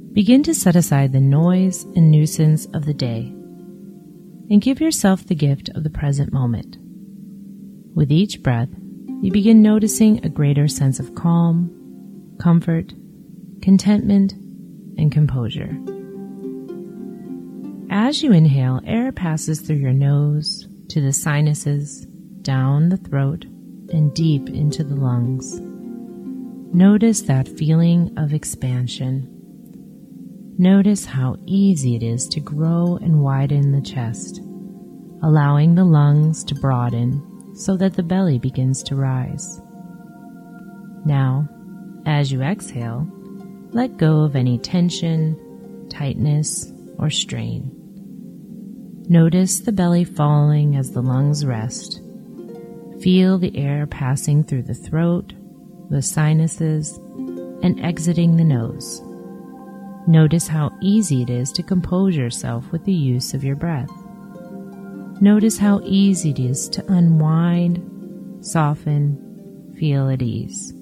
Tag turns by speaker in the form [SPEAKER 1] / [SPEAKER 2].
[SPEAKER 1] Begin to set aside the noise and nuisance of the day and give yourself the gift of the present moment. With each breath, you begin noticing a greater sense of calm, comfort, contentment, and composure. As you inhale, air passes through your nose to the sinuses, down the throat, and deep into the lungs. Notice that feeling of expansion. Notice how easy it is to grow and widen the chest, allowing the lungs to broaden so that the belly begins to rise. Now, as you exhale, let go of any tension, tightness, or strain. Notice the belly falling as the lungs rest. Feel the air passing through the throat, the sinuses, and exiting the nose. Notice how easy it is to compose yourself with the use of your breath. Notice how easy it is to unwind, soften, feel at ease.